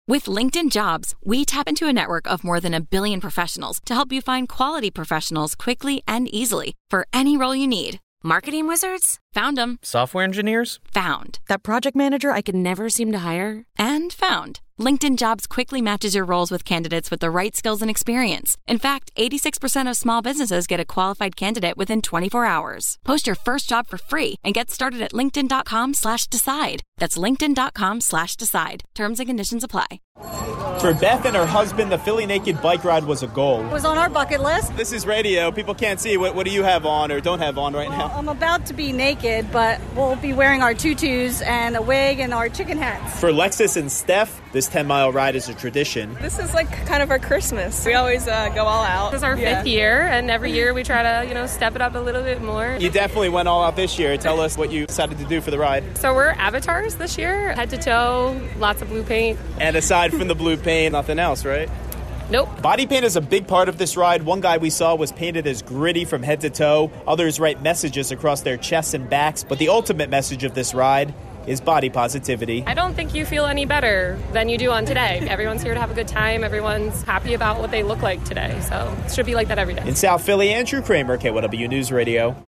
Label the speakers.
Speaker 1: With LinkedIn Jobs, we tap into a network of more than 1 billion professionals to help you find quality professionals quickly and easily for any role you need.
Speaker 2: Marketing wizards?
Speaker 1: Found them.
Speaker 3: Software engineers?
Speaker 1: Found.
Speaker 2: That project manager I could never seem to hire?
Speaker 1: And found. LinkedIn Jobs quickly matches your roles with candidates with the right skills and experience. In fact, 86% of small businesses get a qualified candidate within 24 hours. Post your first job for free and get started at linkedin.com/decide. That's linkedin.com/decide. Terms and conditions apply.
Speaker 4: For Beth and her husband, the Philly Naked bike ride was a goal.
Speaker 5: It was on our bucket list.
Speaker 4: This is radio. People can't see. What do you have on or don't have on right now?
Speaker 5: I'm about to be naked, but we'll be wearing our tutus and a wig and our chicken hats.
Speaker 4: For Lexus and Steph, this 10-mile ride is a tradition.
Speaker 6: This is like kind of our Christmas. We always go all out.
Speaker 7: This is our 5th year, and every year we try to, step it up a little bit more.
Speaker 4: You definitely went all out this year. Tell us what you decided to do for the ride.
Speaker 7: So we're avatars this year, head to toe, lots of blue paint.
Speaker 4: And aside from the blue paint, nothing else, right?
Speaker 7: Nope.
Speaker 4: Body paint is a big part of this ride. One guy we saw was painted as gritty from head to toe. Others write messages across their chests and backs. But the ultimate message of this ride is body positivity.
Speaker 7: I don't think you feel any better than you do on today. Everyone's here to have a good time. Everyone's happy about what they look like today. So it should be like that every day.
Speaker 4: In South Philly, Andrew Kramer, KYW News Radio.